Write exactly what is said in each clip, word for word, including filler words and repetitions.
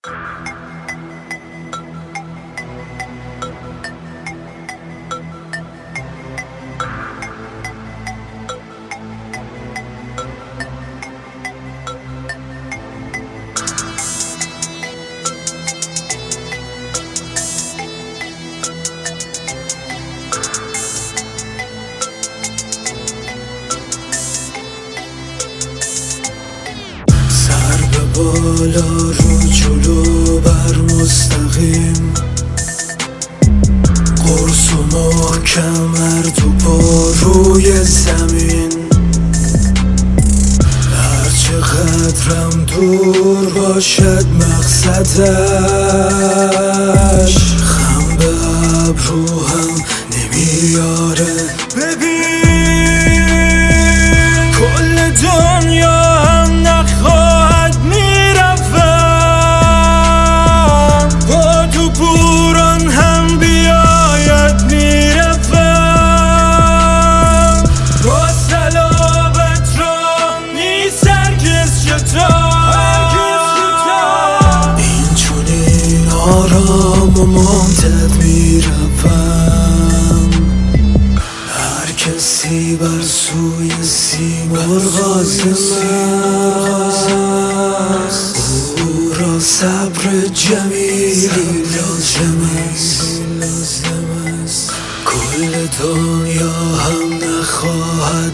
بالا رو جلو بر مستقیم، قرص و محکم هر دو پا روی زمین. هر چقدرم دور باشد مقصدش، خم به ابروهم نمیاره. ببین کل دنیا هم نخواهد میرفم، با تو پوران هم بیاید میرفم. با سلامت را نیست هرگز شتاب، این چونین آرام و ممتد میرفم. هر کسی بر سوی سیمرغ است، او را صبر جمیلی لازم است. کل دنیا هم نخواهد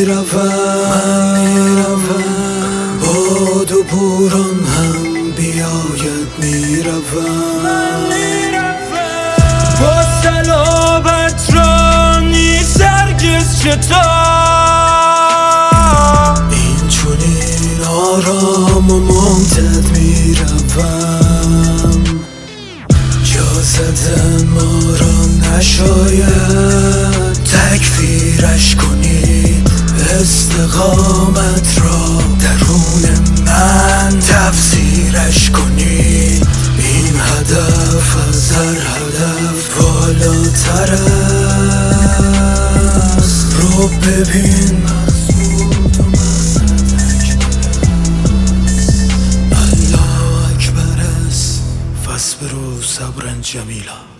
میرفم، باد و بوران هم بیاید میرفم. با سلامت را نیست هرگز شتاب، این چونین آرام و ممتد میرفم. جا زدن ما را نشاید تکفیرش کنید، استقامت را درون من تفسیرش کنید. این هدف از هر هدف بالاتر است، رو ببین مقصود و مقصد اکبر است. الله اکبر است، فاصبروا صبرا جمیلا.